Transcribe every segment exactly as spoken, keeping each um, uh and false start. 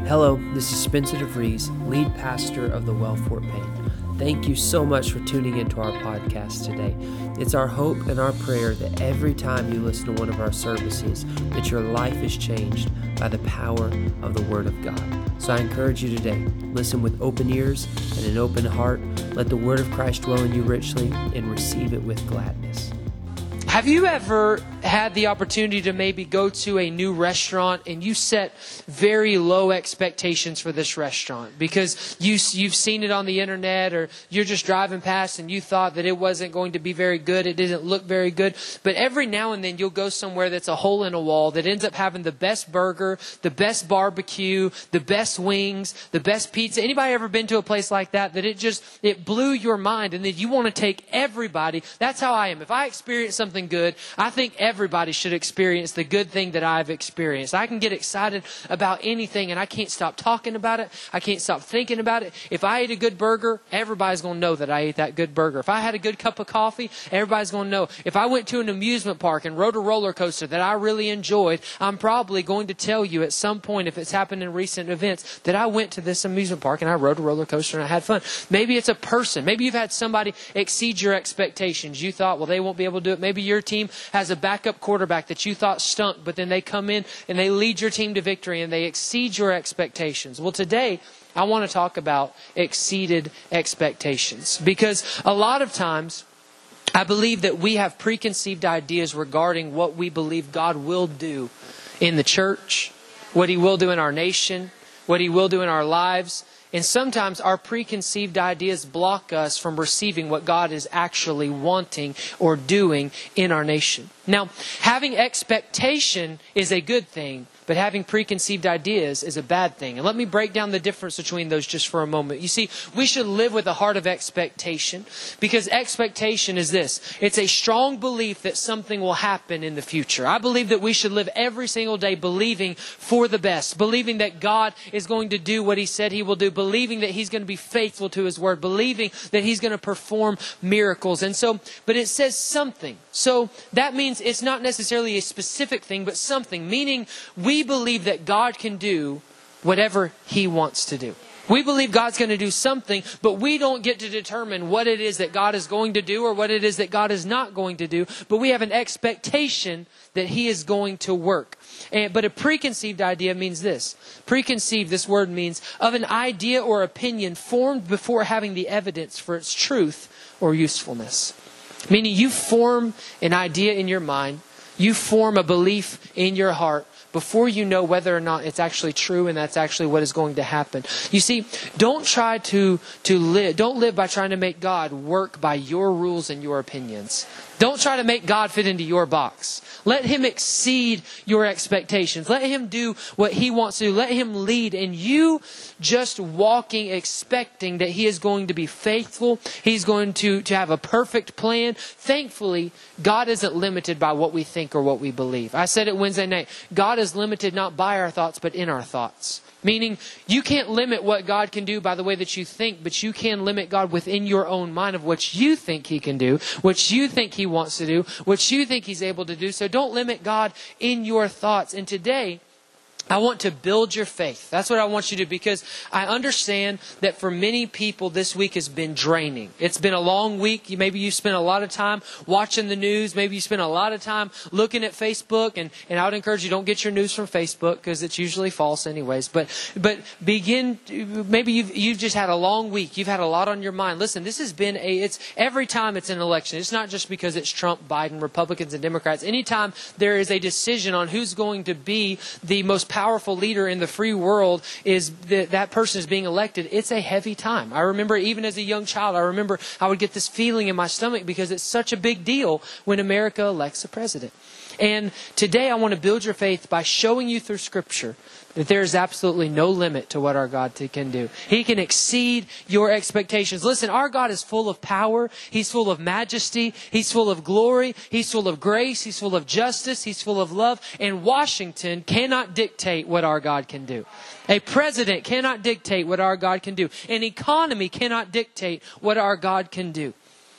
Hello, this is Spencer DeVries, lead pastor of the Well Fort Payne. Thank you so much for tuning into our podcast today. It's our hope and our prayer that every time you listen to one of our services, that your life is changed by the power of the Word of God. So I encourage you today, listen with open ears and an open heart. Let the Word of Christ dwell in you richly and receive it with gladness. Have you ever had the opportunity to maybe go to a new restaurant and you set very low expectations for this restaurant because you, you've seen it on the internet, or you're just driving past and you thought that it wasn't going to be very good, it didn't look very good, but every now and then you'll go somewhere that's a hole in a wall that ends up having the best burger, the best barbecue, the best wings, the best pizza. Anybody ever been to a place like that, that it just, it blew your mind and then you want to take everybody? That's how I am. If I experience something good, I think everybody should experience the good thing that I've experienced. I can get excited about anything and I can't stop talking about it. I can't stop thinking about it. If I ate a good burger, everybody's going to know that I ate that good burger. If I had a good cup of coffee, everybody's going to know. If I went to an amusement park and rode a roller coaster that I really enjoyed, I'm probably going to tell you at some point, if it's happened in recent events, that I went to this amusement park and I rode a roller coaster and I had fun. Maybe it's a person. Maybe you've had somebody exceed your expectations. You thought, well, they won't be able to do it. Maybe your team has a backup quarterback that you thought stunk, but then they come in and they lead your team to victory and they exceed your expectations. Well, today I want to talk about exceeded expectations, because a lot of times I believe that we have preconceived ideas regarding what we believe God will do in the church, what He will do in our nation, what He will do in our lives. And sometimes our preconceived ideas block us from receiving what God is actually wanting or doing in our nation. Now, having expectation is a good thing, but having preconceived ideas is a bad thing. And let me break down the difference between those just for a moment. You see, we should live with a heart of expectation, because expectation is this. It's a strong belief that something will happen in the future. I believe that we should live every single day believing for the best, believing that God is going to do what He said He will do, believing that He's going to be faithful to His word, believing that He's going to perform miracles. And so, but it says something. So that means it's not necessarily a specific thing, but something, meaning we believe that God can do whatever He wants to do. We believe God's going to do something, but we don't get to determine what it is that God is going to do or what it is that God is not going to do, but we have an expectation that He is going to work. And, but a preconceived idea means this. Preconceived, this word means of an idea or opinion formed before having the evidence for its truth or usefulness. Meaning you form an idea in your mind, you form a belief in your heart before you know whether or not it's actually true and that's actually what is going to happen. You see, don't try to, to live, don't live by trying to make God work by your rules and your opinions. Don't try to make God fit into your box. Let Him exceed your expectations. Let Him do what He wants to do. Let Him lead. And you just walking, expecting that He is going to be faithful. He's going to, to have a perfect plan. Thankfully, God isn't limited by what we think or what we believe. I said it Wednesday night. God is limited not by our thoughts, but in our thoughts. Meaning, you can't limit what God can do by the way that you think, but you can limit God within your own mind of what you think He can do, what you think He wants to do, what you think He's able to do. So don't limit God in your thoughts. And today, I want to build your faith. That's what I want you to do, because I understand that for many people this week has been draining. It's been a long week. Maybe you spent a lot of time watching the news. Maybe you spent a lot of time looking at Facebook. And, and I would encourage you, don't get your news from Facebook, because it's usually false anyways. But but begin, maybe you've, you've just had a long week. You've had a lot on your mind. Listen, this has been a, it's every time it's an election. It's not just because it's Trump, Biden, Republicans, and Democrats. Anytime there is a decision on who's going to be the most powerful powerful leader in the free world, is that that person is being elected, it's a heavy time. I remember even as a young child, I remember I would get this feeling in my stomach because it's such a big deal when America elects a president. And today I want to build your faith by showing you through Scripture that there is absolutely no limit to what our God can do. He can exceed your expectations. Listen, our God is full of power. He's full of majesty. He's full of glory. He's full of grace. He's full of justice. He's full of love. And Washington cannot dictate what our God can do. A president cannot dictate what our God can do. An economy cannot dictate what our God can do.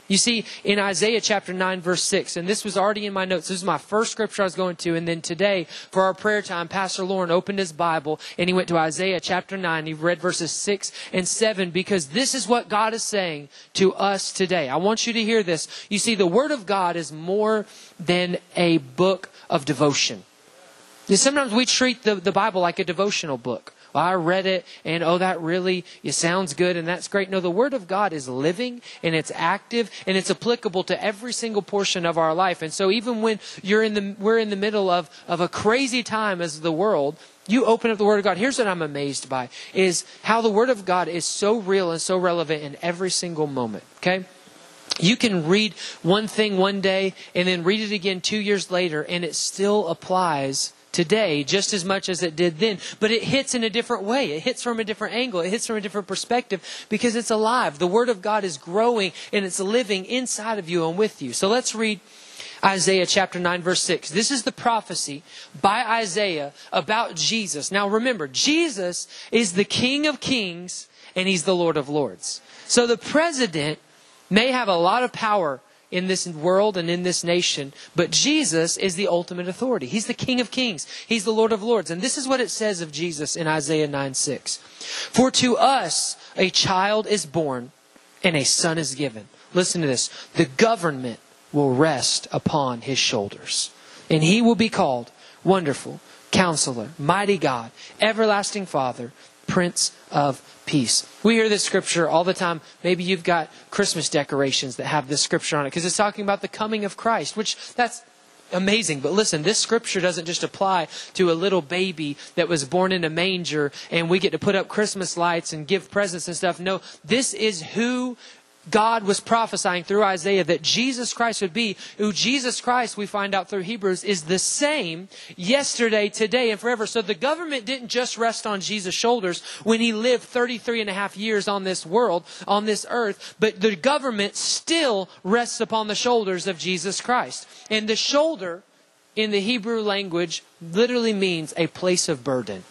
You see, in Isaiah chapter nine, verse six, and this was already in my notes. This is my first scripture I was going to. And then today, for our prayer time, Pastor Lauren opened his Bible and he went to Isaiah chapter nine. He read verses six and seven because this is what God is saying to us today. I want you to hear this. You see, the Word of God is more than a book of devotion. Sometimes we treat the, the Bible like a devotional book. Well, I read it and, oh, that really it sounds good and that's great. No, the Word of God is living and it's active and it's applicable to every single portion of our life. And so even when you're in the we're in the middle of, of a crazy time as the world, you open up the Word of God. Here's what I'm amazed by, is how the Word of God is so real and so relevant in every single moment. Okay? You can read one thing one day and then read it again two years later and it still applies today just as much as it did then. But it hits in a different way. It hits from a different angle. It hits from a different perspective because it's alive. The Word of God is growing and it's living inside of you and with you. So let's read Isaiah chapter nine, verse six. This is the prophecy by Isaiah about Jesus. Now remember, Jesus is the King of Kings and He's the Lord of Lords. So the president may have a lot of power in this world and in this nation, but Jesus is the ultimate authority. He's the King of Kings. He's the Lord of Lords. And this is what it says of Jesus in Isaiah nine six. For to us a child is born and a son is given. Listen to this. The government will rest upon His shoulders. And He will be called Wonderful, Counselor, Mighty God, Everlasting Father, Prince of Peace. We hear this scripture all the time. Maybe you've got Christmas decorations that have this scripture on it because it's talking about the coming of Christ, which that's amazing. But listen, this scripture doesn't just apply to a little baby that was born in a manger and we get to put up Christmas lights and give presents and stuff. No, this is who God was prophesying through Isaiah that Jesus Christ would be, who Jesus Christ, we find out through Hebrews, is the same yesterday, today, and forever. So the government didn't just rest on Jesus' shoulders when He lived thirty-three and a half years on this world, on this earth, but the government still rests upon the shoulders of Jesus Christ. And the shoulder in the Hebrew language literally means a place of burden.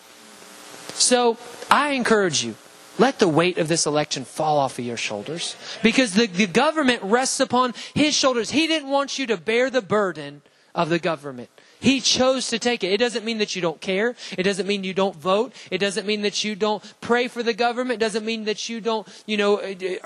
So I encourage you, let the weight of this election fall off of your shoulders because the, the government rests upon His shoulders. He didn't want you to bear the burden of the government. He chose to take it. It doesn't mean that you don't care. It doesn't mean you don't vote. It doesn't mean that you don't pray for the government. It doesn't mean that you don't, you know,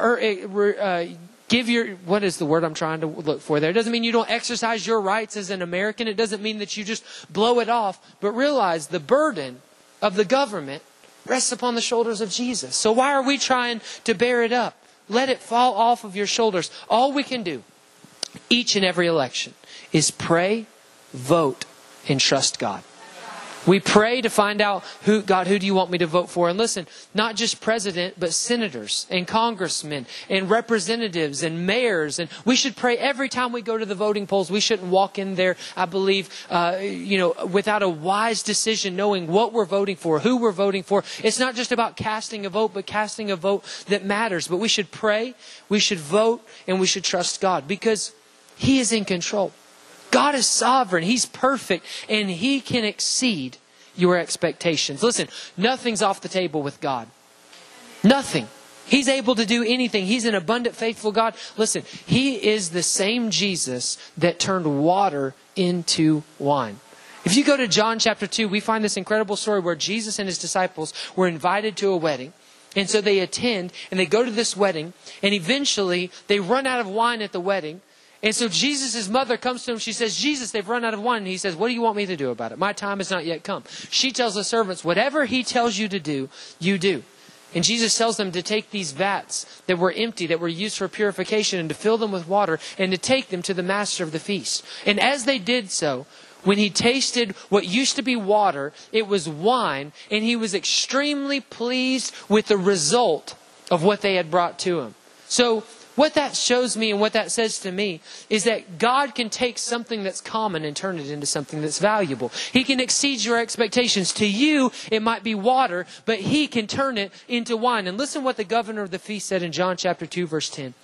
uh, give your, what is the word I'm trying to look for there? It doesn't mean you don't exercise your rights as an American. It doesn't mean that you just blow it off. But realize the burden of the government rests upon the shoulders of Jesus. So why are we trying to bear it up? Let it fall off of your shoulders. All we can do each and every election is pray, vote, and trust God. We pray to find out, who God, who do you want me to vote for? And listen, not just president, but senators and congressmen and representatives and mayors. And we should pray every time we go to the voting polls. We shouldn't walk in there, I believe, uh, you know, without a wise decision, knowing what we're voting for, who we're voting for. It's not just about casting a vote, but casting a vote that matters. But we should pray, we should vote, and we should trust God because He is in control. God is sovereign. He's perfect. And He can exceed your expectations. Listen, nothing's off the table with God. Nothing. He's able to do anything. He's an abundant, faithful God. Listen, He is the same Jesus that turned water into wine. If you go to John chapter two, we find this incredible story where Jesus and His disciples were invited to a wedding. And so they attend and they go to this wedding. And eventually they run out of wine at the wedding. And so Jesus' mother comes to him. She says, Jesus, they've run out of wine. And He says, what do you want me to do about it? My time has not yet come. She tells the servants, whatever He tells you to do, you do. And Jesus tells them to take these vats that were empty, that were used for purification, and to fill them with water, and to take them to the master of the feast. And as they did so, when He tasted what used to be water, it was wine, and He was extremely pleased with the result of what they had brought to Him. So what that shows me and what that says to me is that God can take something that's common and turn it into something that's valuable. He can exceed your expectations. To you, it might be water, but He can turn it into wine. And listen what the governor of the feast said in John chapter two, verse ten.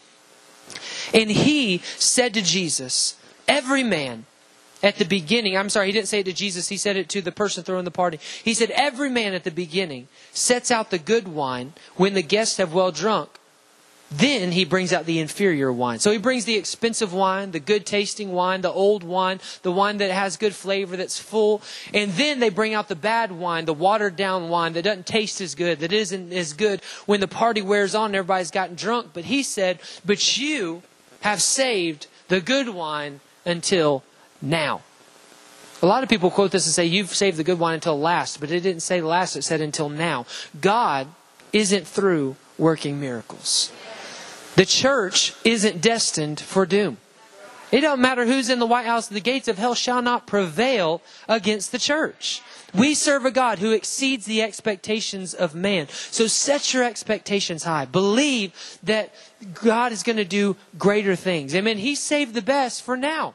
And He said to Jesus, every man at the beginning, I'm sorry, He didn't say it to Jesus. He said it to the person throwing the party. He said, every man at the beginning sets out the good wine when the guests have well drunk. then he brings out the inferior wine. So he brings the expensive wine, the good tasting wine, the old wine, the wine that has good flavor, that's full. And then they bring out the bad wine, the watered down wine that doesn't taste as good, that isn't as good when the party wears on and everybody's gotten drunk. But he said, but you have saved the good wine until now. A lot of people quote this and say, you've saved the good wine until last. But it didn't say last, it said until now. God isn't through working miracles. The church isn't destined for doom. It don't matter who's in the White House. The gates of hell shall not prevail against the church. We serve a God who exceeds the expectations of man. So set your expectations high. Believe that God is going to do greater things. Amen. He saved the best for now.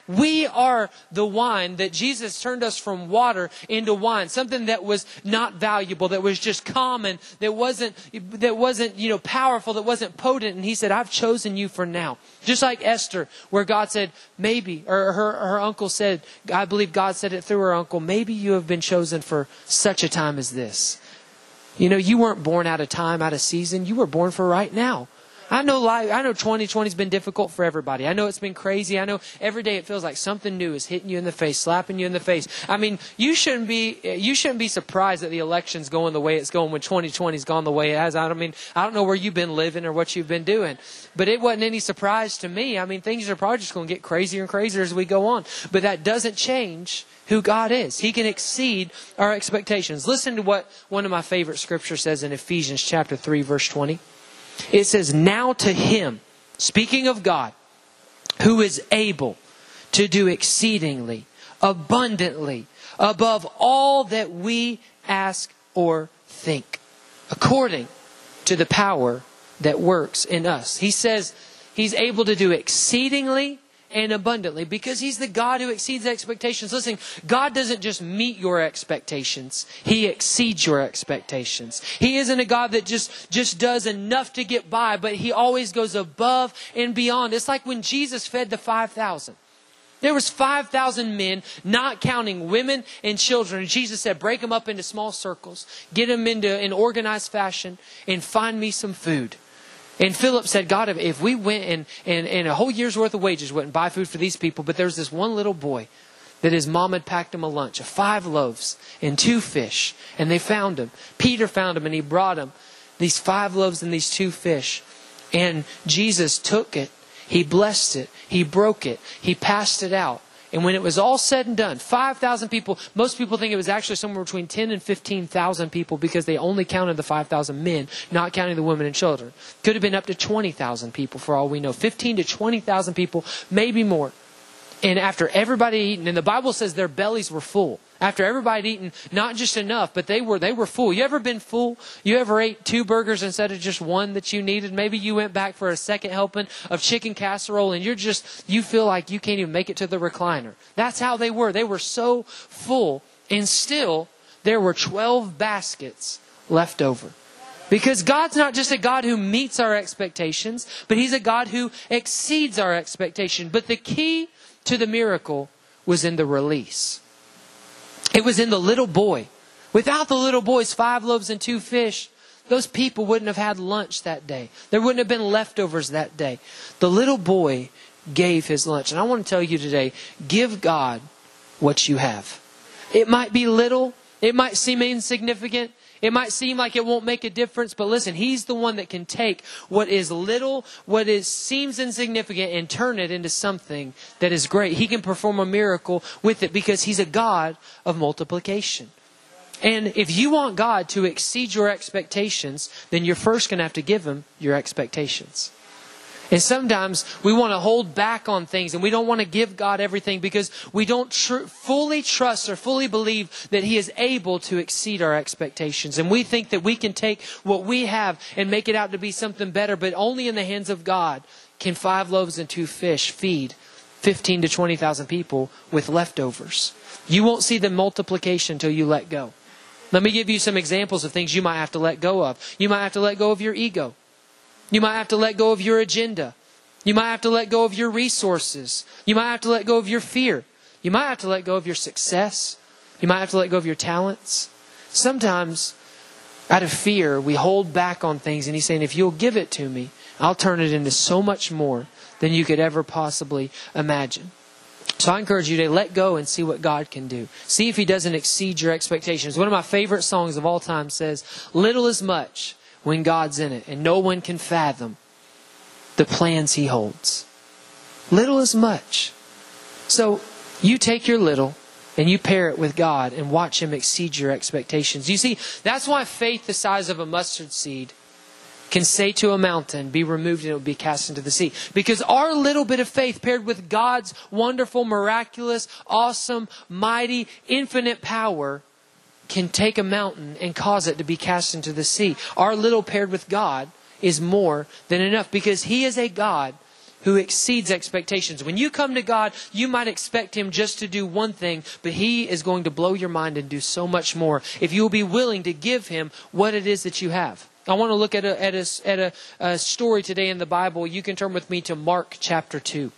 We are the wine that Jesus turned us from water into wine. Something that was not valuable, that was just common, that wasn't, that wasn't, you know, powerful, that wasn't potent. And he said, I've chosen you for now. Just like Esther, where God said, maybe, or her, her uncle said, I believe God said it through her uncle, maybe you have been chosen for such a time as this. You know, you weren't born out of time, out of season. You were born for right now. I know life, I know twenty twenty has been difficult for everybody. I know it's been crazy. I know every day it feels like something new is hitting you in the face, slapping you in the face. I mean, you shouldn't be you shouldn't be surprised that the election's going the way it's going when twenty twenty's gone the way it has. I don't mean I don't know where you've been living or what you've been doing, but it wasn't any surprise to me. I mean, things are probably just going to get crazier and crazier as we go on. But that doesn't change who God is. He can exceed our expectations. Listen to what one of my favorite scriptures says in Ephesians chapter three, verse twenty. It says, now to him, speaking of God, who is able to do exceedingly, abundantly, above all that we ask or think, according to the power that works in us. He says he's able to do exceedingly and abundantly because he's the God who exceeds expectations. Listen, God doesn't just meet your expectations. He exceeds your expectations. He isn't a God that just, just does enough to get by, but he always goes above and beyond. It's like when Jesus fed the five thousand. There was five thousand men, not counting women and children. And Jesus said, break them up into small circles, get them into an organized fashion, and find me some food. And Philip said, God, if we went and, and, and a whole year's worth of wages wouldn't buy food for these people, but there's this one little boy that his mom had packed him a lunch of five loaves and two fish. And they found him. Peter found him and he brought him these five loaves and these two fish. And Jesus took it. He blessed it. He broke it. He passed it out. And when it was all said and done, five thousand people, most people think it was actually somewhere between ten and fifteen thousand people because they only counted the five thousand men, not counting the women and children. Could have been up to twenty thousand people for all we know. fifteen to twenty thousand people, maybe more. And after everybody had eaten, and the Bible says their bellies were full. After everybody had eaten, not just enough, but they were they were full. You ever been full? You ever ate two burgers instead of just one that you needed? Maybe you went back for a second helping of chicken casserole and you're just, you feel like you can't even make it to the recliner. That's how they were. They were so full. And still, there were twelve baskets left over. Because God's not just a God who meets our expectations, but He's a God who exceeds our expectation. But the key to the miracle was in the release. It was in the little boy. Without the little boy's five loaves and two fish, those people wouldn't have had lunch that day. There wouldn't have been leftovers that day. The little boy gave his lunch. And I want to tell you today, give God what you have. It might be little. It might seem insignificant. It might seem like it won't make a difference, but listen, He's the one that can take what is little, what is seems insignificant, and turn it into something that is great. He can perform a miracle with it because He's a God of multiplication. And if you want God to exceed your expectations, then you're first going to have to give Him your expectations. And sometimes we want to hold back on things and we don't want to give God everything because we don't tr- fully trust or fully believe that He is able to exceed our expectations. And we think that we can take what we have and make it out to be something better, but only in the hands of God can five loaves and two fish feed fifteen to twenty thousand people with leftovers. You won't see the multiplication until you let go. Let me give you some examples of things you might have to let go of. You might have to let go of your ego. You might have to let go of your agenda. You might have to let go of your resources. You might have to let go of your fear. You might have to let go of your success. You might have to let go of your talents. Sometimes Out of fear, we hold back on things. And He's saying, if you'll give it to me, I'll turn it into so much more than you could ever possibly imagine. So I encourage you to let go and see what God can do. See if He doesn't exceed your expectations. One of my favorite songs of all time says, little is much when God's in it, and no one can fathom the plans He holds. Little is much. So you take your little and you pair it with God and watch Him exceed your expectations. You see, that's why faith the size of a mustard seed can say to a mountain, be removed and it will be cast into the sea. Because our little bit of faith paired with God's wonderful, miraculous, awesome, mighty, infinite power can take a mountain and cause it to be cast into the sea. Our little paired with God is more than enough because He is a God who exceeds expectations. When you come to God, you might expect Him just to do one thing, but He is going to blow your mind and do so much more if you will be willing to give Him what it is that you have. I want to look at a, at a, at a, a story today in the Bible. You can turn with me to Mark chapter two.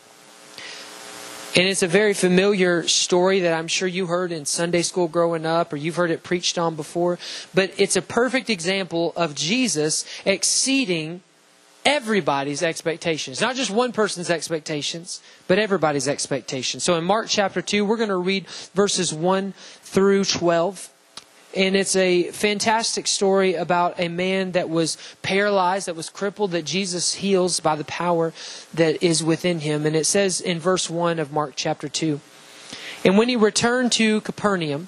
And it's a very familiar story that I'm sure you heard in Sunday school growing up, or you've heard it preached on before. But it's a perfect example of Jesus exceeding everybody's expectations. Not just one person's expectations, but everybody's expectations. So in Mark chapter two, we're going to read verses one through twelve. And it's a fantastic story about a man that was paralyzed, that was crippled, that Jesus heals by the power that is within him. And it says in verse one of Mark chapter two, and when he returned to Capernaum,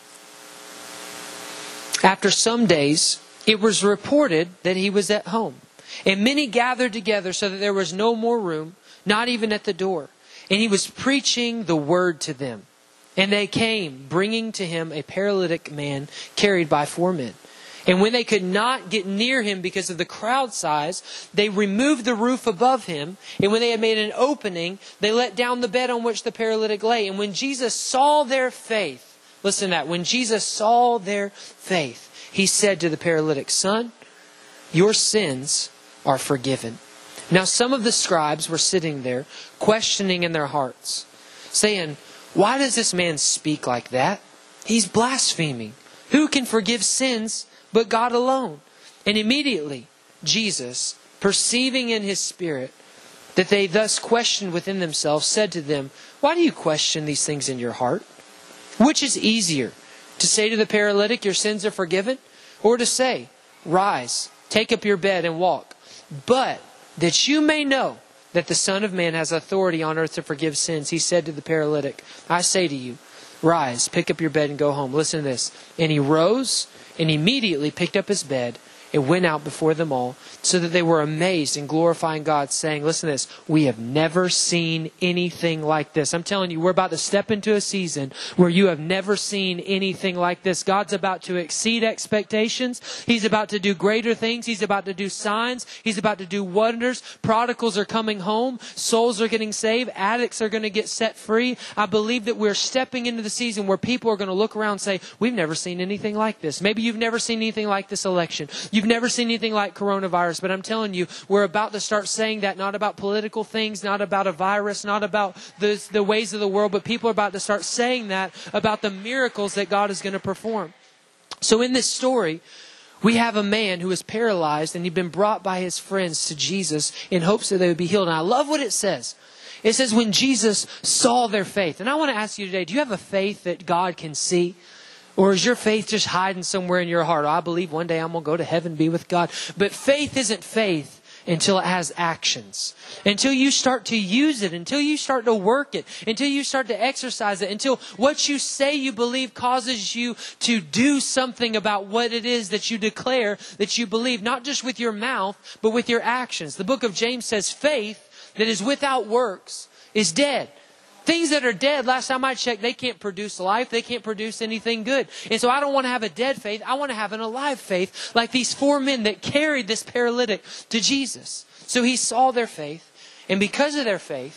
after some days, it was reported that he was at home. And many gathered together so that there was no more room, not even at the door. And he was preaching the word to them. And they came, bringing to him a paralytic man carried by four men. And when they could not get near him because of the crowd size, they removed the roof above him. And when they had made an opening, they let down the bed on which the paralytic lay. And when Jesus saw their faith, listen to that, when Jesus saw their faith, He said to the paralytic, son, your sins are forgiven. Now some of the scribes were sitting there, questioning in their hearts, saying, why does this man speak like that? He's blaspheming. Who can forgive sins but God alone? And immediately Jesus, perceiving in His spirit that they thus questioned within themselves, said to them, why do you question these things in your heart? Which is easier, to say to the paralytic, your sins are forgiven? Or to say, rise, take up your bed and walk? But that you may know that the Son of Man has authority on earth to forgive sins, He said to the paralytic, I say to you, rise, pick up your bed and go home. Listen to this. And he rose and immediately picked up his bed and went out before them all, so that they were amazed and glorifying God, saying, listen to this, we have never seen anything like this. I'm telling you, we're about to step into a season where you have never seen anything like this. God's about to exceed expectations. He's about to do greater things. He's about to do signs. He's about to do wonders. Prodigals are coming home. Souls are getting saved. Addicts are going to get set free. I believe that we're stepping into the season where people are going to look around and say, we've never seen anything like this. Maybe you've never seen anything like this election. You've never seen anything like coronavirus, but I'm telling you, we're about to start saying that, not about political things, not about a virus, not about the, the ways of the world, but people are about to start saying that about the miracles that God is going to perform. So in this story, we have a man who is paralyzed, and he'd been brought by his friends to Jesus in hopes that they would be healed. And I love what it says. It says when Jesus saw their faith. And I want to ask you today, do you have a faith that God can see? Or is your faith just hiding somewhere in your heart? Oh, I believe one day I'm going to go to heaven and be with God. But faith isn't faith until it has actions. Until you start to use it. Until you start to work it. Until you start to exercise it. Until what you say you believe causes you to do something about what it is that you declare that you believe. Not just with your mouth, but with your actions. The book of James says faith that is without works is dead. Things that are dead, last time I checked, they can't produce life. They can't produce anything good. And so I don't want to have a dead faith. I want to have an alive faith, like these four men that carried this paralytic to Jesus. So He saw their faith. And because of their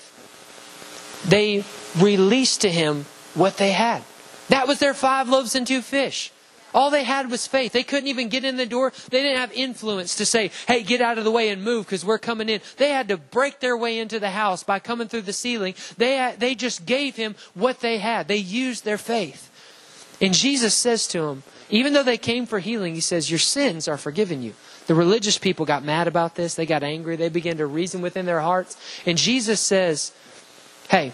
faith, they released to Him what they had. That was their five loaves and two fish. All they had was faith. They couldn't even get in the door. They didn't have influence to say, hey, get out of the way and move because we're coming in. They had to break their way into the house by coming through the ceiling. They, had, they just gave Him what they had. They used their faith. And Jesus says to them, Even though they came for healing, he says, your sins are forgiven you. The religious people got mad about this. They got angry. They began to reason within their hearts. And Jesus says, hey,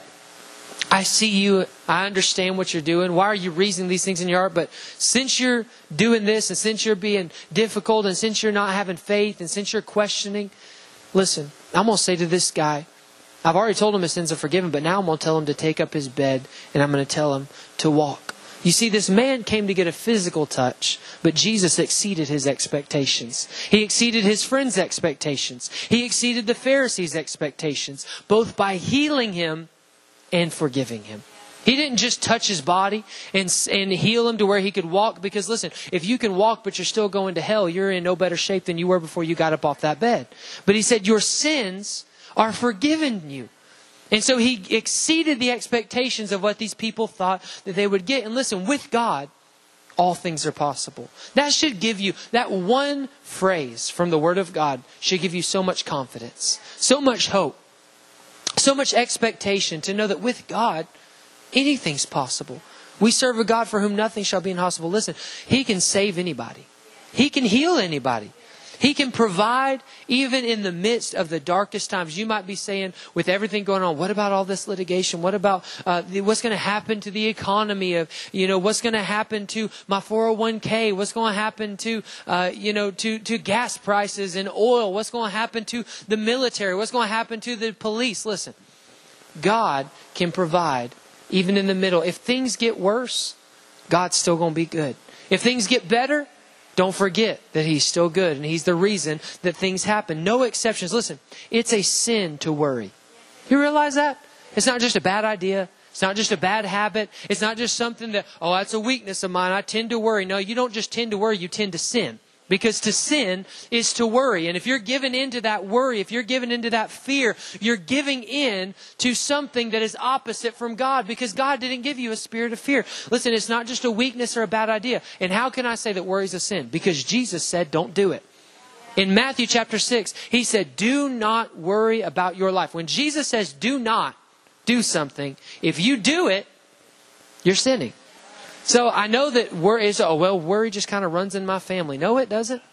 I see you. I understand what you're doing. Why are you reasoning these things in your heart? But since you're doing this, and since you're being difficult, and since you're not having faith, and since you're questioning, listen, I'm going to say to this guy, I've already told him his sins are forgiven, but now I'm going to tell him to take up his bed, and I'm going to tell him to walk. You see, this man came to get a physical touch, but Jesus exceeded his expectations. He exceeded his friends' expectations. He exceeded the Pharisees' expectations, both by healing him and forgiving him. He didn't just touch his body and, and heal him to where he could walk. Because listen, if you can walk but you're still going to hell, you're in no better shape than you were before you got up off that bed. But he said, your sins are forgiven you. And so he exceeded the expectations of what these people thought that they would get. And listen, with God, all things are possible. That should give you, that one phrase from the Word of God should give you so much confidence, so much hope, so much expectation to know that with God, anything's possible. We serve a God for whom nothing shall be impossible. Listen, He can save anybody. He can heal anybody. He can provide even in the midst of the darkest times. You might be saying, with everything going on, what about all this litigation? What about uh, what's going to happen to the economy? Of you know, what's going to happen to my four oh one k? What's going to happen to uh, you know to to gas prices and oil? What's going to happen to the military? What's going to happen to the police? Listen, God can provide even in the middle. If things get worse, God's still going to be good. If things get better, don't forget that He's still good and He's the reason that things happen. No exceptions. Listen, it's a sin to worry. You realize that? It's not just a bad idea. It's not just a bad habit. It's not just something that, oh, that's a weakness of mine. I tend to worry. No, you don't just tend to worry. You tend to sin. Because to sin is to worry. And if you're given into that worry, if you're given into that fear, you're giving in to something that is opposite from God. Because God didn't give you a spirit of fear. Listen, it's not just a weakness or a bad idea. And how can I say that worry is a sin? Because Jesus said, don't do it. In Matthew chapter six, He said, do not worry about your life. When Jesus says, do not do something, if you do it, you're sinning. So I know that worry is, oh, well, worry just kind of runs in my family. No, it doesn't.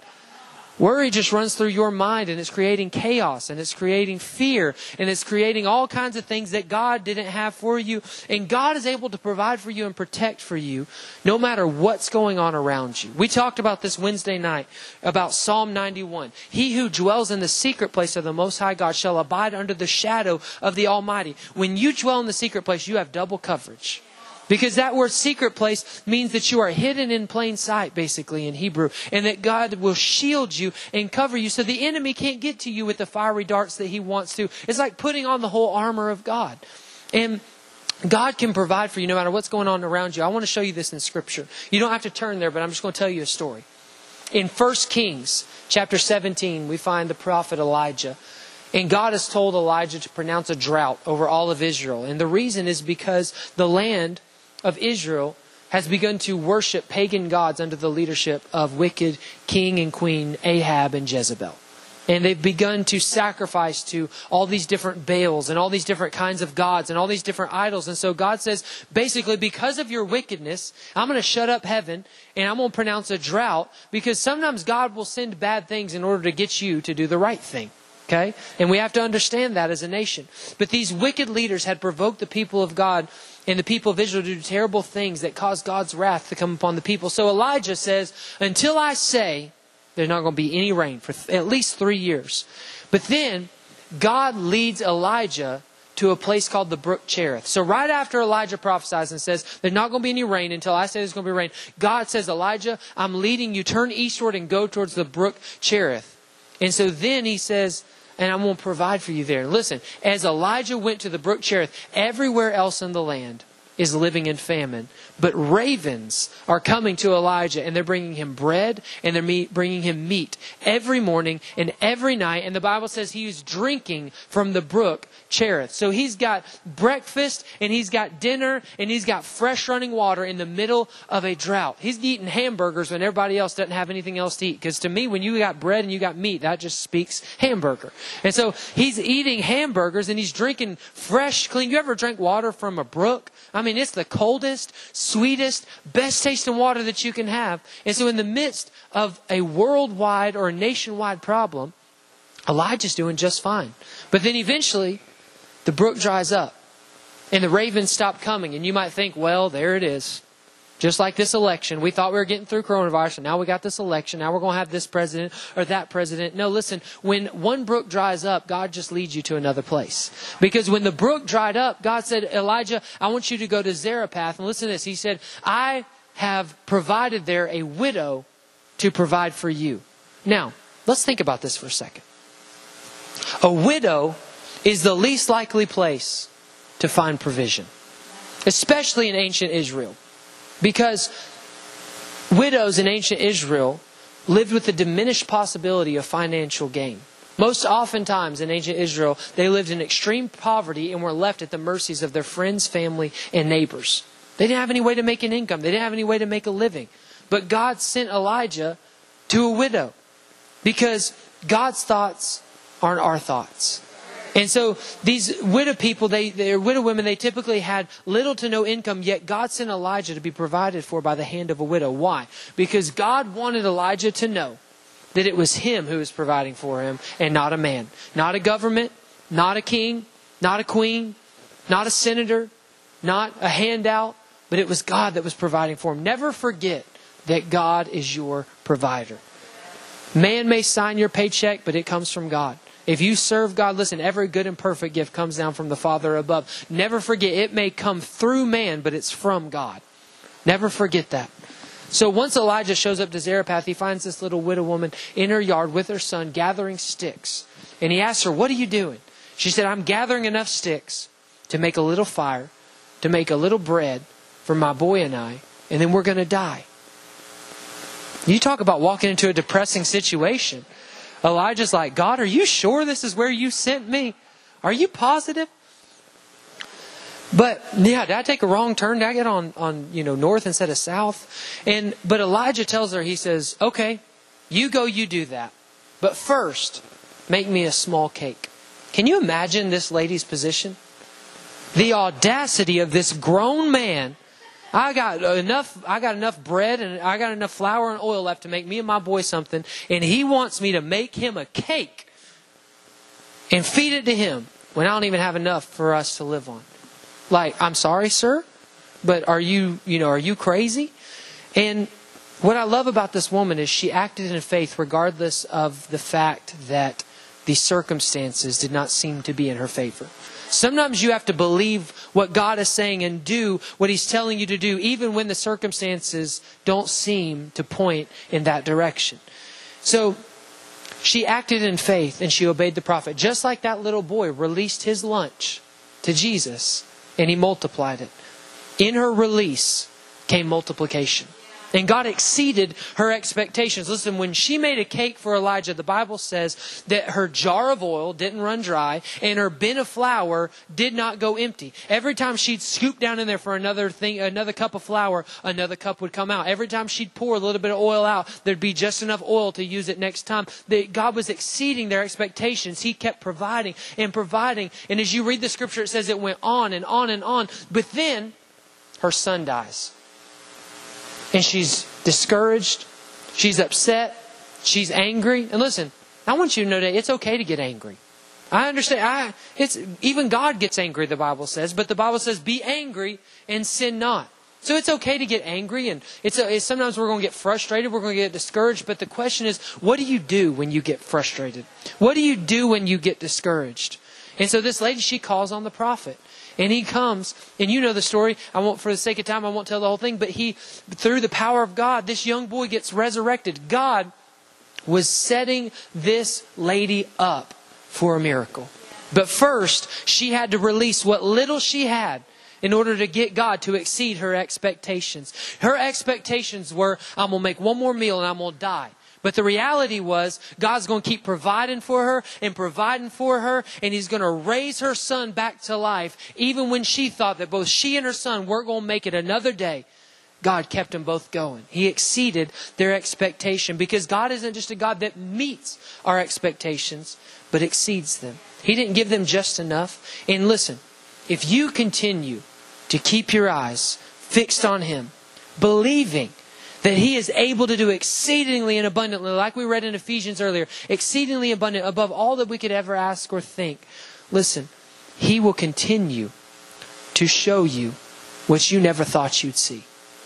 Worry just runs through your mind, and it's creating chaos, and it's creating fear, and it's creating all kinds of things that God didn't have for you. And God is able to provide for you and protect for you no matter what's going on around you. We talked about this Wednesday night about Psalm ninety-one. He who dwells in the secret place of the Most High God shall abide under the shadow of the Almighty. When you dwell in the secret place, you have double coverage. Because that word secret place means that you are hidden in plain sight, basically, in Hebrew. And that God will shield you and cover you so the enemy can't get to you with the fiery darts that he wants to. It's like putting on the whole armor of God. And God can provide for you no matter what's going on around you. I want to show you this in Scripture. You don't have to turn there, but I'm just going to tell you a story. In First Kings chapter seventeen, we find the prophet Elijah. And God has told Elijah to pronounce a drought over all of Israel. And the reason is because the land of Israel has begun to worship pagan gods under the leadership of wicked king and queen Ahab and Jezebel. And they've begun to sacrifice to all these different Baals and all these different kinds of gods and all these different idols. And so God says, basically, because of your wickedness, I'm going to shut up heaven and I'm going to pronounce a drought, because sometimes God will send bad things in order to get you to do the right thing. Okay? And we have to understand that as a nation. But these wicked leaders had provoked the people of God and the people of Israel to do terrible things that caused God's wrath to come upon the people. So Elijah says, until I say there's not going to be any rain for th- at least three years. But then God leads Elijah to a place called the brook Cherith. So right after Elijah prophesies and says, there's not going to be any rain until I say there's going to be rain, God says, Elijah, I'm leading you, turn eastward and go towards the brook Cherith. And so then He says, and I'm going to provide for you there. Listen, as Elijah went to the brook Cherith, everywhere else in the land is living in famine. But ravens are coming to Elijah, and they're bringing him bread and they're meat, bringing him meat every morning and every night. And the Bible says he's drinking from the brook Cherith. So he's got breakfast and he's got dinner and he's got fresh running water in the middle of a drought. He's eating hamburgers when everybody else doesn't have anything else to eat. Because to me, when you got bread and you got meat, that just speaks hamburger. And so he's eating hamburgers and he's drinking fresh, clean. You ever drank water from a brook? I mean, mean, it's the coldest, sweetest, best tasting water that you can have. And so in the midst of a worldwide or a nationwide problem, Elijah's doing just fine. But then eventually, the brook dries up and the ravens stop coming. And you might think, well, there it is. Just like this election. We thought we were getting through coronavirus, and now we got this election. Now we're going to have this president or that president. No, listen, when one brook dries up, God just leads you to another place. Because when the brook dried up, God said, Elijah, I want you to go to Zarephath. And listen to this. He said, I have provided there a widow to provide for you. Now, let's think about this for a second. A widow is the least likely place to find provision, especially in ancient Israel. Because widows in ancient Israel lived with the diminished possibility of financial gain. Most oftentimes in ancient Israel, they lived in extreme poverty and were left at the mercies of their friends, family, and neighbors. They didn't have any way to make an income. They didn't have any way to make a living. But God sent Elijah to a widow because God's thoughts aren't our thoughts. And so these widow people, they, they're widow women, they typically had little to no income, yet God sent Elijah to be provided for by the hand of a widow. Why? Because God wanted Elijah to know that it was him who was providing for him and not a man. Not a government, not a king, not a queen, not a senator, not a handout, but it was God that was providing for him. Never forget that God is your provider. Man may sign your paycheck, but it comes from God. If you serve God, listen, every good and perfect gift comes down from the Father above. Never forget, it may come through man, but it's from God. Never forget that. So once Elijah shows up to Zarephath, he finds this little widow woman in her yard with her son gathering sticks. And he asks her, what are you doing? She said, I'm gathering enough sticks to make a little fire, to make a little bread for my boy and I, and then we're going to die. You talk about walking into a depressing situation. Elijah's like, God, are you sure this is where you sent me? Are you positive? But yeah, did I take a wrong turn? Did I get on, on you know north instead of south? And but Elijah tells her, he says, okay, you go, you do that. But first, make me a small cake. Can you imagine this lady's position? The audacity of this grown man. I got enough I got enough bread and I got enough flour and oil left to make me and my boy something. And he wants me to make him a cake and feed it to him when I don't even have enough for us to live on. Like, I'm sorry, sir, but are you, you know, are you crazy? And what I love about this woman is she acted in faith regardless of the fact that the circumstances did not seem to be in her favor. Sometimes you have to believe what God is saying and do what He's telling you to do, even when the circumstances don't seem to point in that direction. So she acted in faith and she obeyed the prophet. Just like that little boy released his lunch to Jesus and he multiplied it. In her release came multiplication. And God exceeded her expectations. Listen, when she made a cake for Elijah, the Bible says that her jar of oil didn't run dry and her bin of flour did not go empty. Every time she'd scoop down in there for another thing, another cup of flour, another cup would come out. Every time she'd pour a little bit of oil out, there'd be just enough oil to use it next time. God was exceeding their expectations. He kept providing and providing. And as you read the scripture, it says it went on and on and on. But then her son dies. And she's discouraged. She's upset. She's angry. And listen, I want you to know that it's okay to get angry. I understand. I, it's even God gets angry, the Bible says. But the Bible says, be angry and sin not. So it's okay to get angry. And it's, a, it's sometimes we're going to get frustrated. We're going to get discouraged. But the question is, what do you do when you get frustrated? What do you do when you get discouraged? And so this lady, she calls on the prophet. And he comes, and you know the story. I won't, for the sake of time, I won't tell the whole thing. But he, through the power of God, this young boy gets resurrected. God was setting this lady up for a miracle. But first, she had to release what little she had in order to get God to exceed her expectations. Her expectations were, I'm going to make one more meal and I'm going to die. But the reality was, God's going to keep providing for her and providing for her. And He's going to raise her son back to life. Even when she thought that both she and her son weren't going to make it another day, God kept them both going. He exceeded their expectation. Because God isn't just a God that meets our expectations, but exceeds them. He didn't give them just enough. And listen, if you continue to keep your eyes fixed on Him, believing that He is able to do exceedingly and abundantly, like we read in Ephesians earlier, exceedingly abundant above all that we could ever ask or think. Listen, He will continue to show you what you never thought you'd see.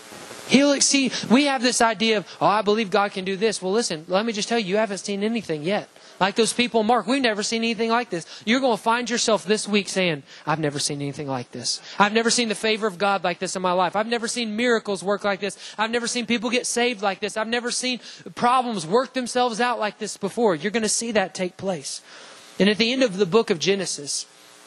He'll exceed. We have this idea of, oh, I believe God can do this. Well, listen, let me just tell you, you haven't seen anything yet. Like those people in Mark, we've never seen anything like this. You're going to find yourself this week saying, I've never seen anything like this. I've never seen the favor of God like this in my life. I've never seen miracles work like this. I've never seen people get saved like this. I've never seen problems work themselves out like this before. You're going to see that take place. And at the end of the book of Genesis,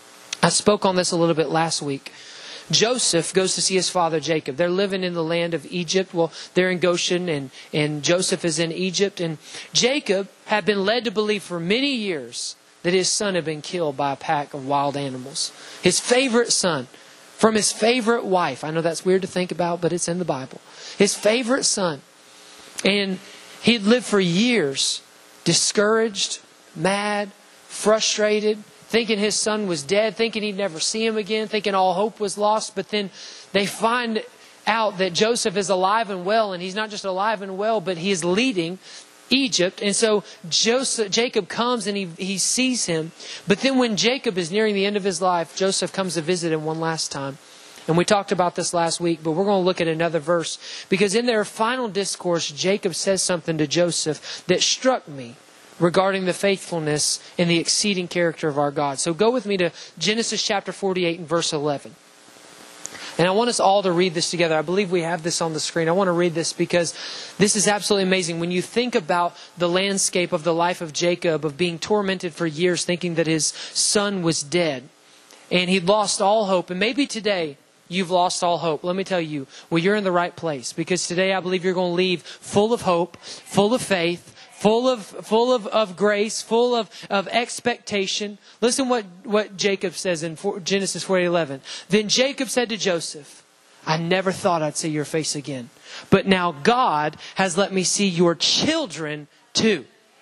I spoke on this a little bit last week. Joseph goes to see his father Jacob. They're living in the land of Egypt. Well, they're in Goshen and, and Joseph is in Egypt. And Jacob had been led to believe for many years that his son had been killed by a pack of wild animals. His favorite son from his favorite wife. I know that's weird to think about, but it's in the Bible. His favorite son. And he'd lived for years discouraged, mad, frustrated, thinking his son was dead, thinking he'd never see him again, thinking all hope was lost. But then they find out that Joseph is alive and well, and he's not just alive and well, but he is leading Egypt. And so Joseph, Jacob comes and he, he sees him. But then when Jacob is nearing the end of his life, Joseph comes to visit him one last time. And we talked about this last week, but we're going to look at another verse. Because in their final discourse, Jacob says something to Joseph that struck me regarding the faithfulness and the exceeding character of our God. So go with me to Genesis chapter forty-eight and verse eleven. And I want us all to read this together. I believe we have this on the screen. I want to read this because this is absolutely amazing. When you think about the landscape of the life of Jacob, of being tormented for years, thinking that his son was dead, and he'd lost all hope. And maybe today you've lost all hope. Let me tell you, well, you're in the right place. Because today I believe you're going to leave full of hope, full of faith, full of full of, of grace, full of, of expectation. Listen what, what Jacob says in Genesis forty-eight eleven. Then Jacob said to Joseph, I never thought I'd see your face again. But now God has let me see your children too.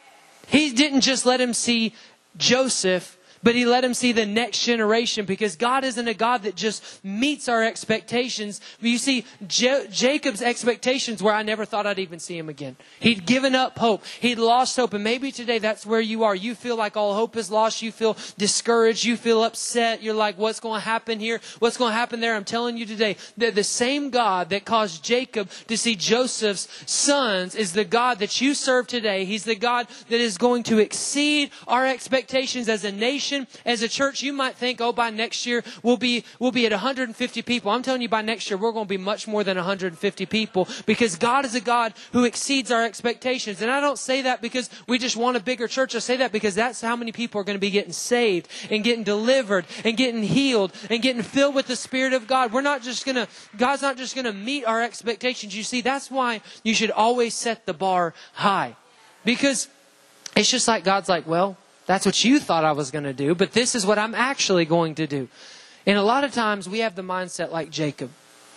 He didn't just let him see Joseph, but He let him see the next generation, because God isn't a God that just meets our expectations. You see, J- Jacob's expectations were, I never thought I'd even see him again. He'd given up hope. He'd lost hope. And maybe today that's where you are. You feel like all hope is lost. You feel discouraged. You feel upset. You're like, what's going to happen here? What's going to happen there? I'm telling you today that the same God that caused Jacob to see Joseph's sons is the God that you serve today. He's the God that is going to exceed our expectations as a nation. As a church, you might think, oh, by next year we'll be we'll be at one hundred fifty people. I'm telling you, by next year we're going to be much more than one hundred fifty people, because God is a God who exceeds our expectations. And I don't say that because we just want a bigger church. I say that because that's how many people are going to be getting saved and getting delivered and getting healed and getting filled with the Spirit of God. We're not just going to, God's not just going to meet our expectations. You see, that's why you should always set the bar high, because it's just like God's like, well, that's what you thought I was going to do, but this is what I'm actually going to do. And a lot of times we have the mindset like Jacob.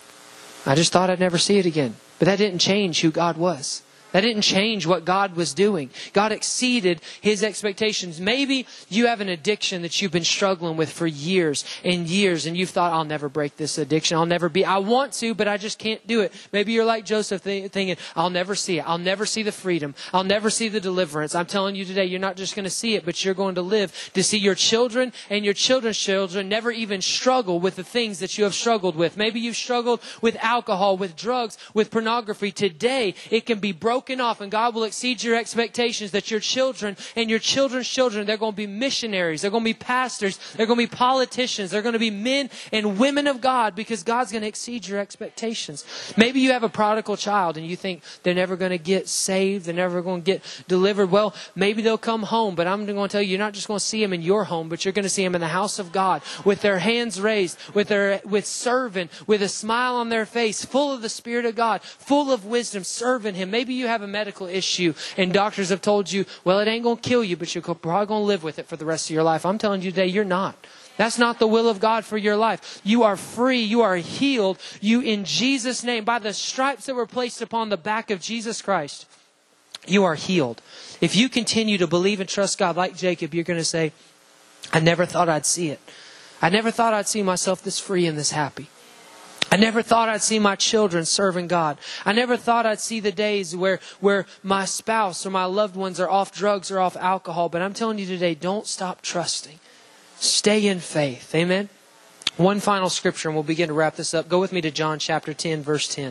I just thought I'd never see it again. But that didn't change who God was. That didn't change what God was doing. God exceeded His expectations. Maybe you have an addiction that you've been struggling with for years and years, and you've thought, I'll never break this addiction. I'll never be, I want to, but I just can't do it. Maybe you're like Joseph th- thinking, I'll never see it. I'll never see the freedom. I'll never see the deliverance. I'm telling you today, you're not just going to see it, but you're going to live to see your children and your children's children never even struggle with the things that you have struggled with. Maybe you've struggled with alcohol, with drugs, with pornography. Today, it can be broken off, and God will exceed your expectations that your children and your children's children, they're going to be missionaries, they're going to be pastors, they're going to be politicians, they're going to be men and women of God, because God's going to exceed your expectations. Maybe you have a prodigal child and you think they're never going to get saved, they're never going to get delivered. Well, maybe they'll come home, but I'm going to tell you, you're not just going to see them in your home, but you're going to see them in the house of God with their hands raised, with their with serving, with a smile on their face, full of the Spirit of God, full of wisdom, serving Him. Maybe you have a medical issue and doctors have told you, well, it ain't going to kill you, but you're probably going to live with it for the rest of your life. I'm telling you today, you're not. That's not the will of God for your life. You are free. You are healed. You, in Jesus' name, by the stripes that were placed upon the back of Jesus Christ, you are healed. If you continue to believe and trust God like Jacob, you're going to say, I never thought I'd see it. I never thought I'd see myself this free and this happy. I never thought I'd see my children serving God. I never thought I'd see the days where, where my spouse or my loved ones are off drugs or off alcohol. But I'm telling you today, don't stop trusting. Stay in faith. Amen? One final scripture and we'll begin to wrap this up. Go with me to John chapter ten, verse ten.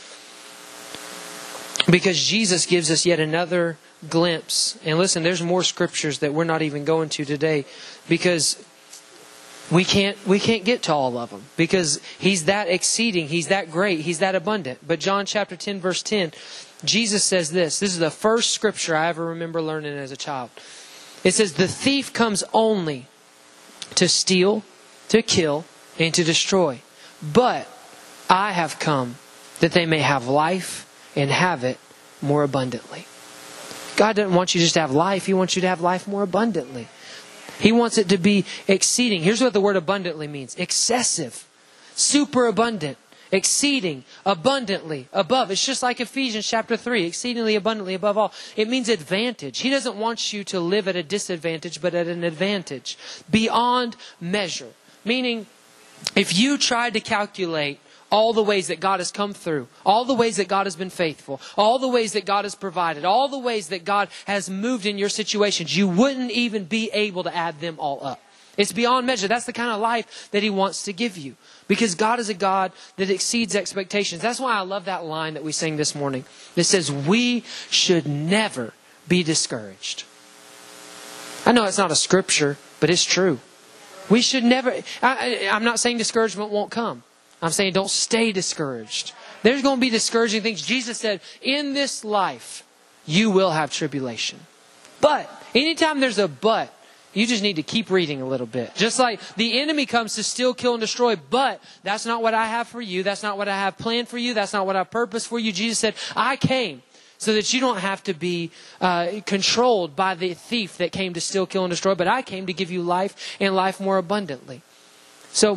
Because Jesus gives us yet another glimpse. And listen, there's more scriptures that we're not even going to today. Because we can't we can't get to all of them. Because He's that exceeding. He's that great. He's that abundant. But John chapter ten, verse ten, Jesus says this. This is the first scripture I ever remember learning as a child. It says, the thief comes only to steal, to kill, and to destroy. But I have come that they may have life and have it more abundantly. God doesn't want you just to have life. He wants you to have life more abundantly. He wants it to be exceeding. Here's what the word abundantly means. Excessive, super abundant, exceeding, abundantly, above. It's just like Ephesians chapter three, exceedingly abundantly above all. It means advantage. He doesn't want you to live at a disadvantage, but at an advantage. Beyond measure. Meaning, if you tried to calculate all the ways that God has come through, all the ways that God has been faithful, all the ways that God has provided, all the ways that God has moved in your situations, you wouldn't even be able to add them all up. It's beyond measure. That's the kind of life that He wants to give you. Because God is a God that exceeds expectations. That's why I love that line that we sang this morning. That says, we should never be discouraged. I know it's not a scripture, but it's true. We should never... I, I'm not saying discouragement won't come. I'm saying don't stay discouraged. There's going to be discouraging things. Jesus said, in this life, you will have tribulation. But, anytime there's a but, you just need to keep reading a little bit. Just like the enemy comes to steal, kill, and destroy, but that's not what I have for you. That's not what I have planned for you. That's not what I purposed for you. Jesus said, I came so that you don't have to be uh, controlled by the thief that came to steal, kill, and destroy, but I came to give you life and life more abundantly. So,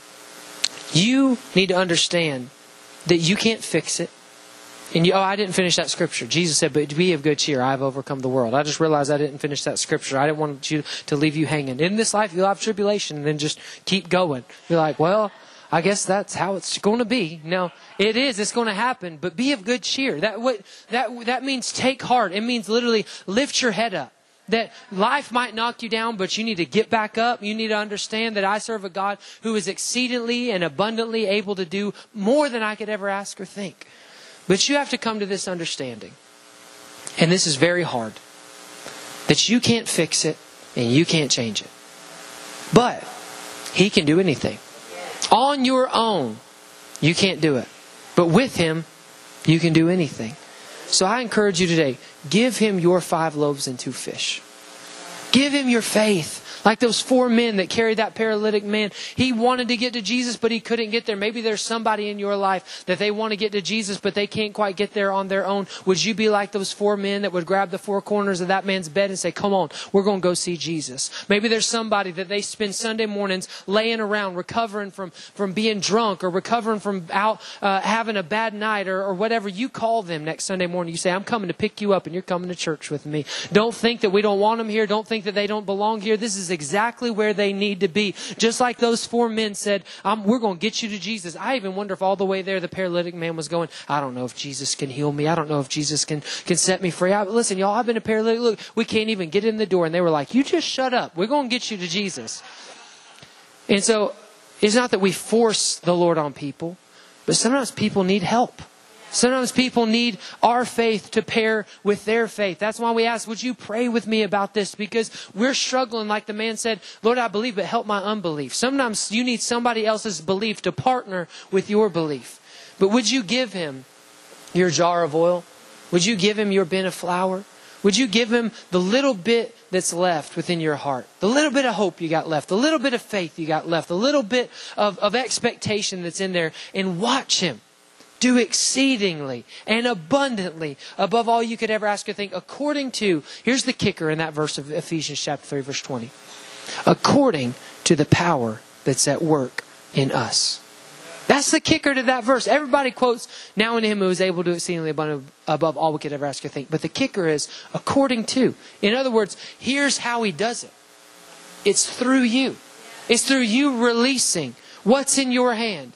you need to understand that you can't fix it. And you, oh, I didn't finish that scripture. Jesus said, but be of good cheer. I have overcome the world. I just realized I didn't finish that scripture. I didn't want you to leave you hanging. In this life, you'll have tribulation and then just keep going. You're like, well, I guess that's how it's going to be. No, it is. It's going to happen. But be of good cheer. That, what, that, that means take heart. It means literally lift your head up. That life might knock you down, but you need to get back up. You need to understand that I serve a God who is exceedingly and abundantly able to do more than I could ever ask or think. But you have to come to this understanding. And this is very hard. That you can't fix it and you can't change it. But He can do anything. On your own, you can't do it. But with Him, you can do anything. So I encourage you today, give Him your five loaves and two fish. Give Him your faith. Like those four men that carried that paralytic man. He wanted to get to Jesus, but he couldn't get there. Maybe there's somebody in your life that they want to get to Jesus, but they can't quite get there on their own. Would you be like those four men that would grab the four corners of that man's bed and say, come on, we're going to go see Jesus? Maybe there's somebody that they spend Sunday mornings laying around, recovering from, from being drunk or recovering from out uh, having a bad night or, or whatever. You call them next Sunday morning. You say, I'm coming to pick you up and you're coming to church with me. Don't think that we don't want them here. Don't think that they don't belong here. This is exactly where they need to be. Just like those four men said, um, we're going to get you to Jesus. I even wonder if all the way there the paralytic man was going, I don't know if Jesus can heal me. I don't know if Jesus can, can set me free. I, listen, y'all, I've been a paralytic. Look, we can't even get in the door. And they were like, you just shut up. We're going to get you to Jesus. And so it's not that we force the Lord on people, but sometimes people need help. Sometimes people need our faith to pair with their faith. That's why we ask, would you pray with me about this? Because we're struggling, like the man said, Lord, I believe, but help my unbelief. Sometimes you need somebody else's belief to partner with your belief. But would you give Him your jar of oil? Would you give Him your bin of flour? Would you give Him the little bit that's left within your heart? The little bit of hope you got left. The little bit of faith you got left. The little bit of, of expectation that's in there. And watch Him do exceedingly and abundantly above all you could ever ask or think, according to, here's the kicker in that verse of Ephesians chapter three, verse twenty. According to the power that's at work in us. That's the kicker to that verse. Everybody quotes, now in Him who is able to do exceedingly abundant above all we could ever ask or think. But the kicker is, according to. In other words, here's how He does it. It's through you. It's through you releasing what's in your hand.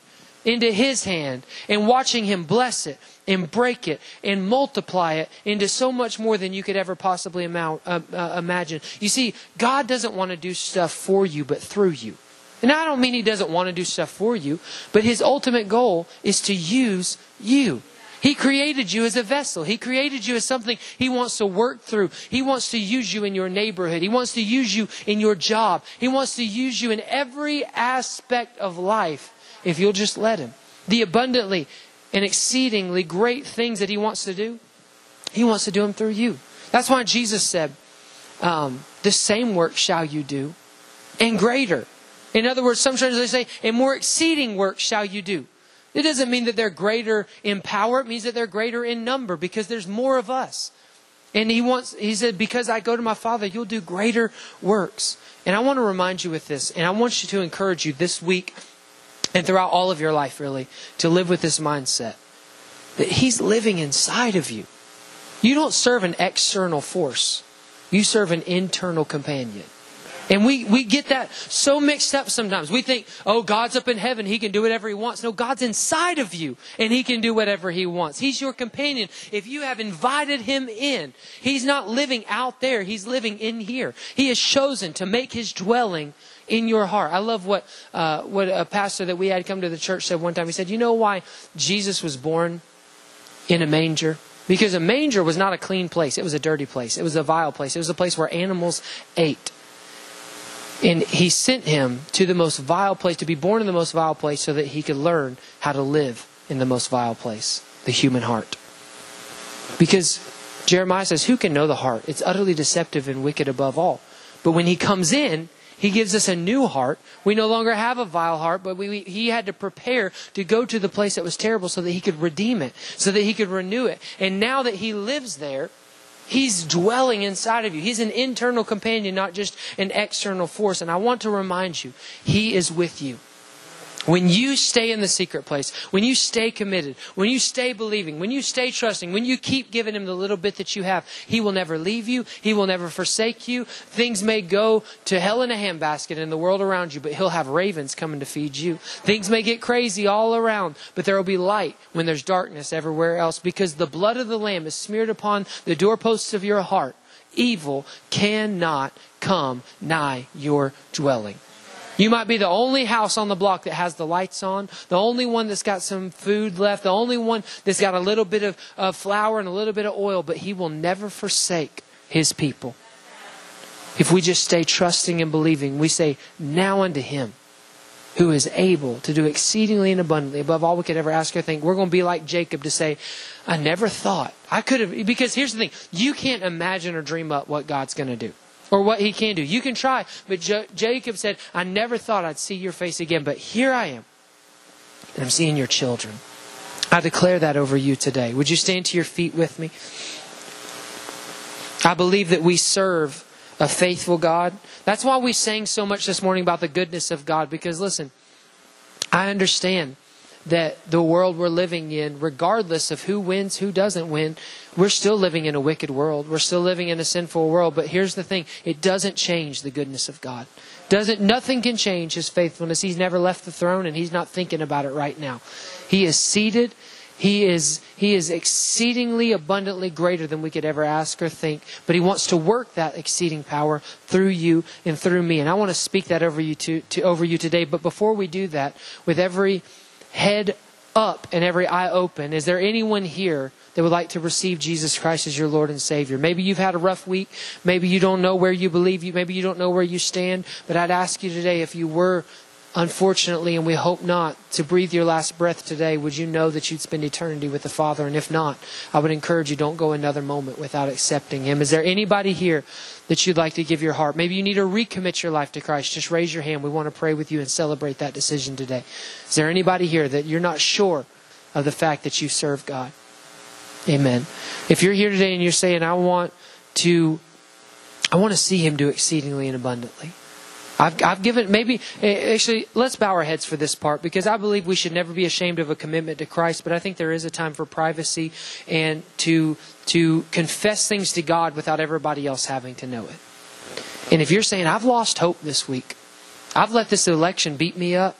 into His hand and watching Him bless it and break it and multiply it into so much more than you could ever possibly amount, uh, uh, imagine. You see, God doesn't want to do stuff for you, but through you. And I don't mean He doesn't want to do stuff for you, but His ultimate goal is to use you. He created you as a vessel. He created you as something He wants to work through. He wants to use you in your neighborhood. He wants to use you in your job. He wants to use you in every aspect of life if you'll just let Him. The abundantly and exceedingly great things that He wants to do, He wants to do them through you. That's why Jesus said, um, the same work shall you do, and greater. In other words, some translations say, and more exceeding work shall you do. It doesn't mean that they're greater in power. It means that they're greater in number because there's more of us. And He wants, He said, because I go to my Father, you'll do greater works. And I want to remind you with this, and I want you to encourage you this week and throughout all of your life, really, to live with this mindset that He's living inside of you. You don't serve an external force. You serve an internal companion. And we, we get that so mixed up sometimes. We think, oh, God's up in heaven. He can do whatever He wants. No, God's inside of you and He can do whatever He wants. He's your companion. If you have invited Him in, He's not living out there. He's living in here. He has chosen to make His dwelling in your heart. I love what uh, what a pastor that we had come to the church said one time. He said, you know why Jesus was born in a manger? Because a manger was not a clean place. It was a dirty place. It was a vile place. It was a place where animals ate. And He sent Him to the most vile place, to be born in the most vile place so that He could learn how to live in the most vile place, the human heart. Because Jeremiah says, who can know the heart? It's utterly deceptive and wicked above all. But when He comes in, He gives us a new heart. We no longer have a vile heart, but we, we, He had to prepare to go to the place that was terrible so that He could redeem it, so that He could renew it. And now that He lives there, He's dwelling inside of you. He's an internal companion, not just an external force. And I want to remind you, He is with you. When you stay in the secret place, when you stay committed, when you stay believing, when you stay trusting, when you keep giving Him the little bit that you have, He will never leave you. He will never forsake you. Things may go to hell in a handbasket in the world around you, but He'll have ravens coming to feed you. Things may get crazy all around, but there will be light when there's darkness everywhere else, because the blood of the Lamb is smeared upon the doorposts of your heart. Evil cannot come nigh your dwelling. You might be the only house on the block that has the lights on, the only one that's got some food left, the only one that's got a little bit of, of flour and a little bit of oil, but He will never forsake His people. If we just stay trusting and believing, we say, now unto Him who is able to do exceedingly and abundantly above all we could ever ask or think. We're going to be like Jacob to say, I never thought. I could have, because here's the thing, you can't imagine or dream up what God's going to do. Or what He can do. You can try. But J- Jacob said, I never thought I'd see your face again. But here I am. And I'm seeing your children. I declare that over you today. Would you stand to your feet with me? I believe that we serve a faithful God. That's why we sang so much this morning about the goodness of God. Because listen, I understand that the world we're living in, regardless of who wins, who doesn't win, we're still living in a wicked world. We're still living in a sinful world. But here's the thing. It doesn't change the goodness of God. Doesn't, nothing can change His faithfulness. He's never left the throne and He's not thinking about it right now. He is seated. He is, he is exceedingly abundantly greater than we could ever ask or think. But He wants to work that exceeding power through you and through me. And I want to speak that over you to, to over you today. But before we do that, with every head up and every eye open, is there anyone here that would like to receive Jesus Christ as your Lord and Savior? Maybe you've had a rough week. Maybe you don't know where you believe. You Maybe you don't know where you stand. But I'd ask you today, if you were, unfortunately, and we hope not, to breathe your last breath today, would you know that you'd spend eternity with the Father? And if not, I would encourage you, don't go another moment without accepting Him. Is there anybody here that you'd like to give your heart? Maybe you need to recommit your life to Christ. Just raise your hand. We want to pray with you and celebrate that decision today. Is there anybody here that you're not sure of the fact that you serve God? Amen. If you're here today and you're saying, I want to, I want to see Him do exceedingly and abundantly. I've, I've given, maybe, actually, let's bow our heads for this part, because I believe we should never be ashamed of a commitment to Christ, but I think there is a time for privacy and to, to confess things to God without everybody else having to know it. And if you're saying, I've lost hope this week, I've let this election beat me up,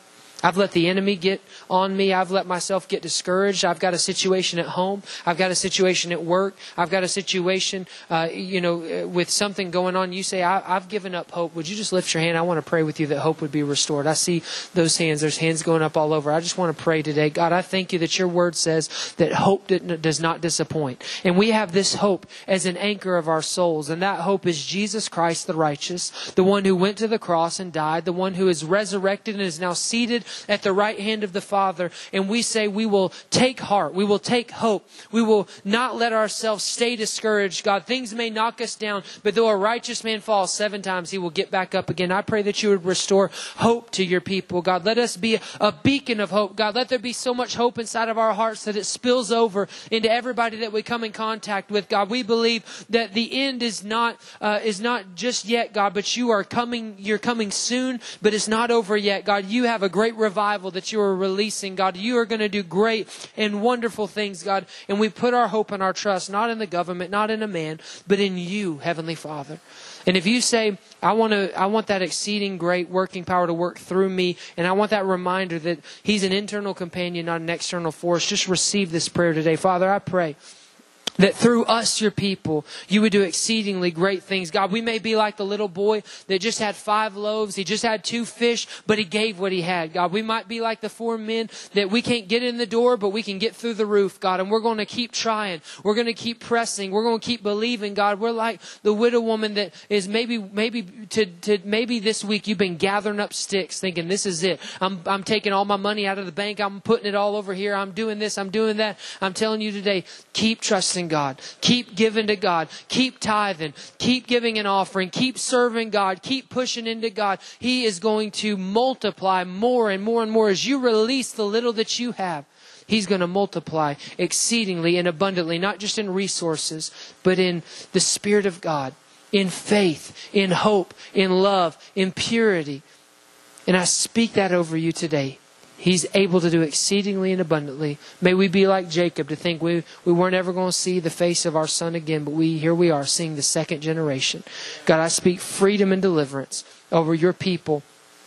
I've let the enemy get on me. I've let myself get discouraged. I've got a situation at home. I've got a situation at work. I've got a situation, uh, you know, with something going on. You say, I, I've given up hope. Would you just lift your hand? I want to pray with you that hope would be restored. I see those hands. There's hands going up all over. I just want to pray today. God, I thank you that your word says that hope does not disappoint. And we have this hope as an anchor of our souls. And that hope is Jesus Christ the righteous, the one who went to the cross and died, the one who is resurrected and is now seated at the right hand of the Father. And we say we will take heart. We will take hope. We will not let ourselves stay discouraged. God, things may knock us down, but though a righteous man falls seven times, he will get back up again. I pray that you would restore hope to your people. God, let us be a beacon of hope. God, let there be so much hope inside of our hearts that it spills over into everybody that we come in contact with. God, we believe that the end is not uh, is not just yet, God, but you are coming. You're coming soon, but it's not over yet. God, you have a great revival that you are releasing. God, you are going to do great and wonderful things, God. And we put our hope and our trust not in the government, not in a man, but in you, Heavenly Father. And if you say, I want to, I want that exceeding great working power to work through me, and I want that reminder that He's an internal companion, not an external force, just receive this prayer today. Father, I pray that through us, your people, you would do exceedingly great things. God, we may be like the little boy that just had five loaves. He just had two fish, but he gave what he had. God, we might be like the four men that we can't get in the door, but we can get through the roof, God. And we're going to keep trying. We're going to keep pressing. We're going to keep believing, God. We're like the widow woman that is maybe, maybe to, to maybe this week you've been gathering up sticks thinking this is it. I'm, I'm taking all my money out of the bank. I'm putting it all over here. I'm doing this. I'm doing that. I'm telling you today, keep trusting God. Keep giving to God. Keep tithing. Keep giving an offering. Keep serving God. Keep pushing into God. He is going to multiply more and more and more as you release the little that you have. He's going to multiply exceedingly and abundantly, not just in resources, but in the Spirit of God, in faith, in hope, in love, in purity. And I speak that over you today. He's able to do exceedingly and abundantly. May we be like Jacob to think we, we weren't ever going to see the face of our son again, but we here we are seeing the second generation. God, I speak freedom and deliverance over your people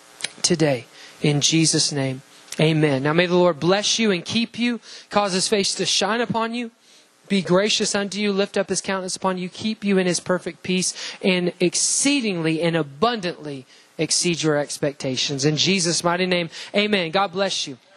today. In Jesus' name, amen. Now may the Lord bless you and keep you, cause His face to shine upon you, be gracious unto you, lift up His countenance upon you, keep you in His perfect peace, and exceedingly and abundantly exceed your expectations. In Jesus' mighty name, amen. God bless you.